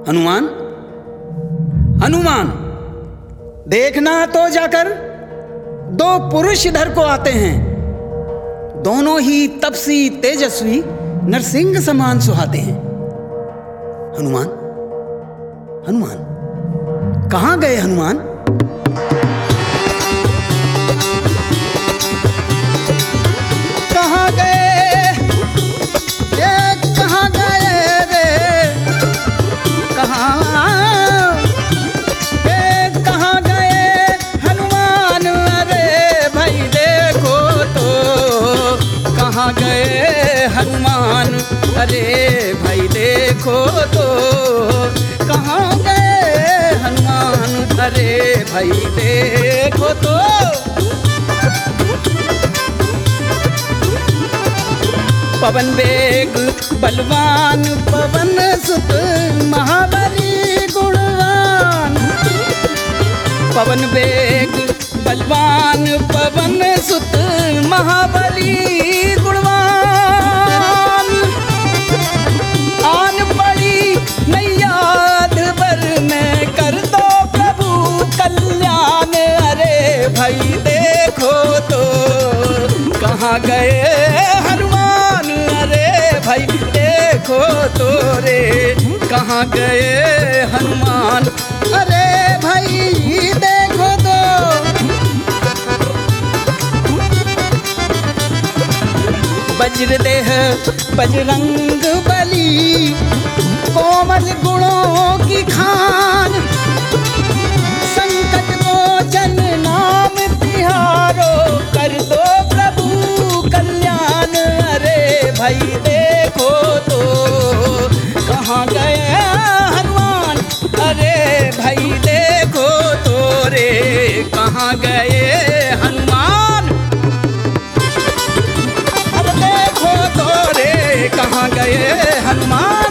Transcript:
हनुमान, हनुमान, देखना तो जाकर दो पुरुष इधर को आते हैं, दोनों ही तपसी तेजस्वी नरसिंह समान सुहाते हैं। हनुमान, हनुमान, कहाँ गए हनुमान? कहाँ गए, ये कहाँ गए रे, कहाँ गए हनुमान? अरे भाई देखो तो कहाँ गए हनुमान? अरे भाई देखो तो कहाँ गए हनुमान? अरे भाई देखो तो। पवन वेग बलवान, पवन सुत महाबली गुणवान। पवन वेग बलवान, पवन सुत महाबली गुणवान। आन पड़ी नैया भर में कर दो प्रभु कल्याण। अरे भाई देखो तो कहाँ गए हनुमान? अरे भाई देखो तो रे कहाँ गए हनुमान? अरे भाई देखो तो। वज्रदेह बजरंग बली, कोमल गुणों की खान। संकट मोचन नाम तिहारो, कर दो प्रभु कल्याण। अरे भाई देखो तो कहाँ गए हनुमान? अरे भाई देखो तो रे कहाँ गए हनुमान? अरे देखो तो रे कहाँ गए हनुमान?